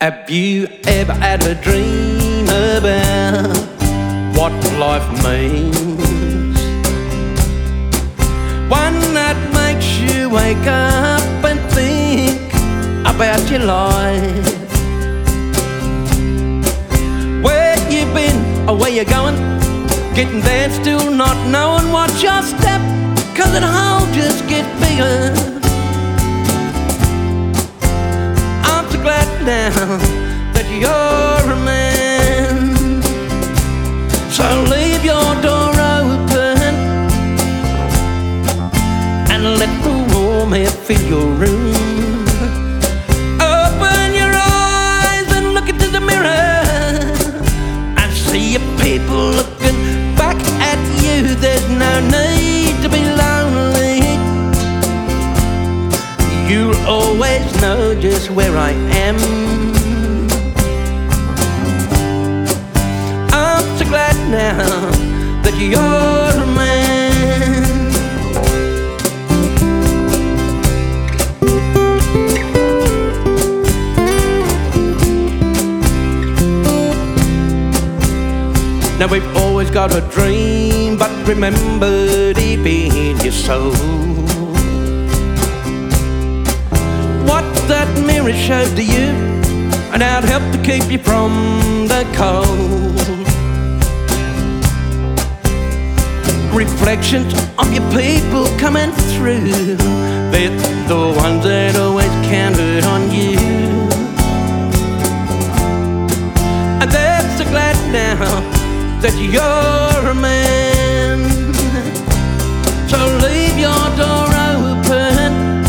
Have you ever had a dream about what life means? One that makes you wake up and think about your life. Where you've been or where you're going, getting there still not knowing what's your step, 'cause it all just gets bigger. I'm so glad now that you're a man, so leave your door open and let the warm air fill your room. Open your eyes and look into the mirror and see your people looking back at you. There's no need to be lonely. You'll always know just where I am. I'm so glad now that you're a man. Now we've always got a dream, but remember deep in your soul what that mirror showed to you, and how it helped to keep you from the cold. Reflections of your people coming through, they're the ones that always counted on you. And they're so glad now that you're a man, so leave your door open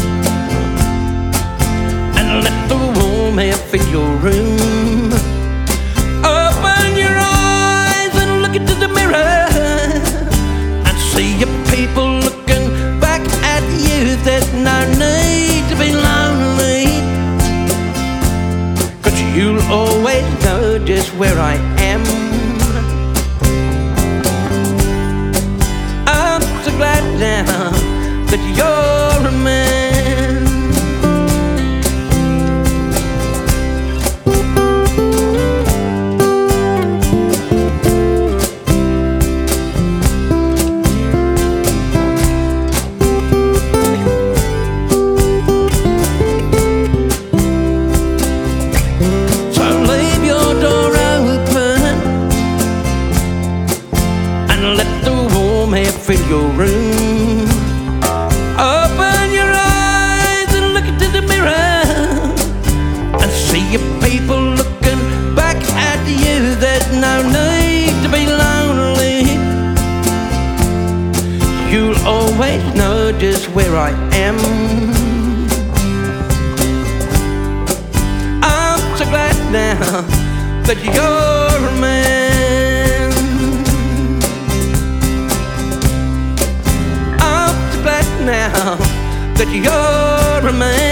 and let the warm air fill your room. Open your eyes and look into the mirror and see your people looking back at you. There's no need to be lonely, 'cause you'll always know just where I am. I'm so glad now that you're a man. So leave your door open and let the warm air fill your room. Open your eyes and look into the mirror and see your people looking back at you. There's no need to be lonely. You'll always know just where I am. I'm so glad now that you're a man. I'm so glad now that you're a man.